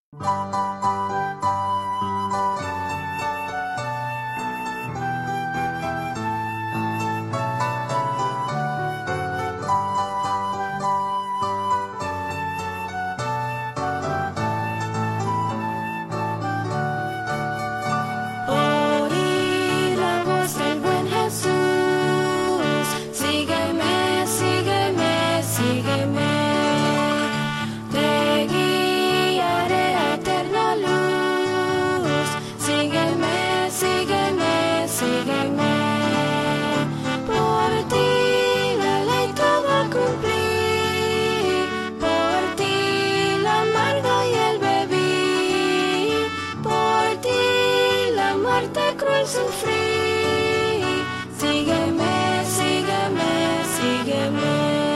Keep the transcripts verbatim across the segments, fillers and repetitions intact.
Oí la voz del buen Jesús, sígueme, sígueme, sígueme. Te guiaré a eterna luz, sígueme, sígueme, sígueme. Por ti la ley toda cumplí, por ti la amarga y el bebí, por ti la muerte cruel sufrí. Sígueme, sígueme, sígueme.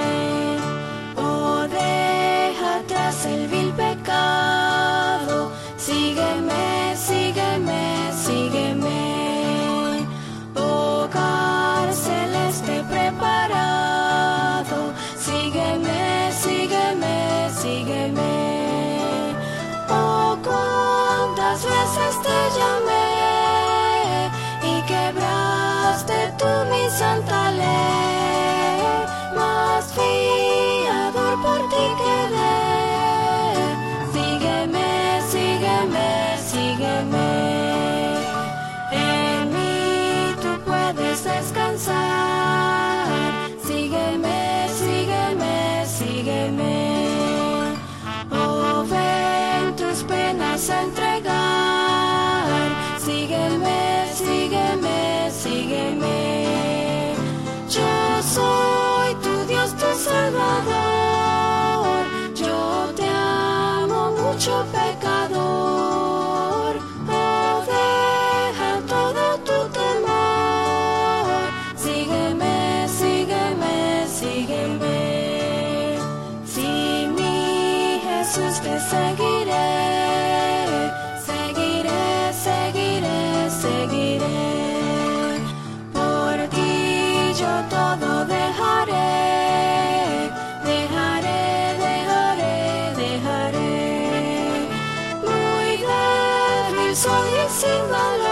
Oh, deja atrás el vil pecado, sígueme, sígueme, sígueme. Hogar celeste preparado, sígueme, sígueme, sígueme. Oh, cuántas veces te llamé y quebraste tú mi santa ley, mas fiador por ti quedé. Sígueme, sígueme, sígueme. En mí tú puedes descansar. Sígueme, sígueme, sígueme. Oh, ven tus penas a entregar. Sígueme, sígueme, sígueme. Yo soy tu Dios, tu Salvador. Yo te amo mucho, pecador. Oh, deja todo tu temor. Sígueme, sígueme, sígueme. Sí, mi Jesús, te seguiré. Seguiré, seguiré, seguiré. Por ti yo todo dejaré. Dejaré, dejaré, dejaré. Muy débil soy y sin valor.